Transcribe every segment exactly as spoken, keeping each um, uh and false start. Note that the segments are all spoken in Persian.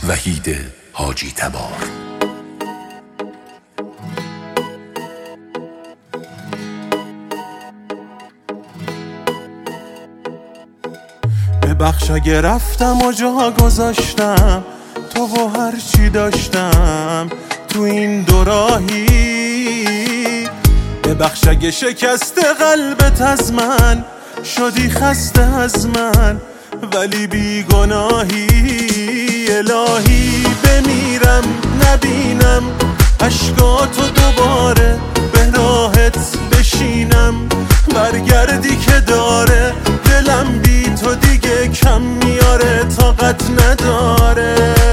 وحید حاجی تبار. ببخش اگه رفتم و جا گذاشتم تو و هر چی داشتم تو این دو راهی. ببخش اگه شکست قلبت از من شدی خسته از من ولی بی گناهی. الهی بمیرم نبینم اشکاتو دوباره به راحت بشینم، برگردی که داره دلم بی تو دیگه کم میاره طاقت نداره.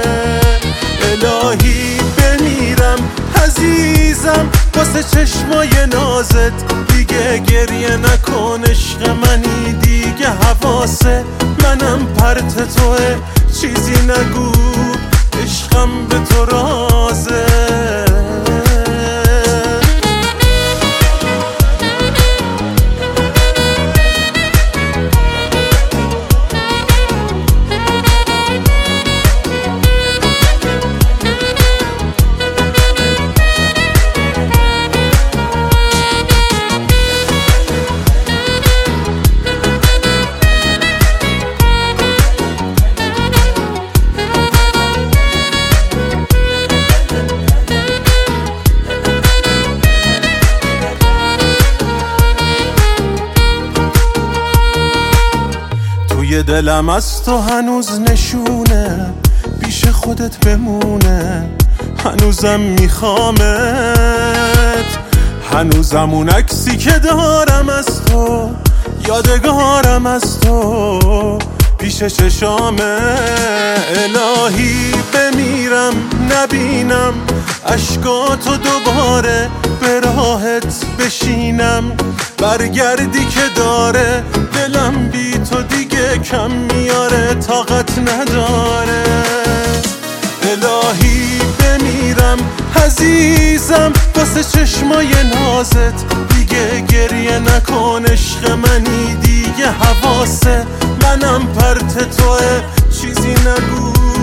الهی بمیرم عزیزم واسه چشمای نازت دیگه گریه نکن عشق منی دیگه حواسه منم پرت توه چیزی نگو عشقم به تو رازه. توی دلم از تو هنوز نشونه پیش خودت بمونه، هنوزم میخوامت، هنوزم اون عکسی که دارم از تو یادگارم از تو پیش چشامه. الهی بمیرم نبینم اشکاتو دوباره به راحت بشینم، برگردی که داره دلم بی تو دیگه کم میاره طاقت نداره. الهی بمیرم عزیزم واسه چشمای نازت دیگه گریه نکن عشق منی دیگه حواسه منم پرت توه چیزی نگو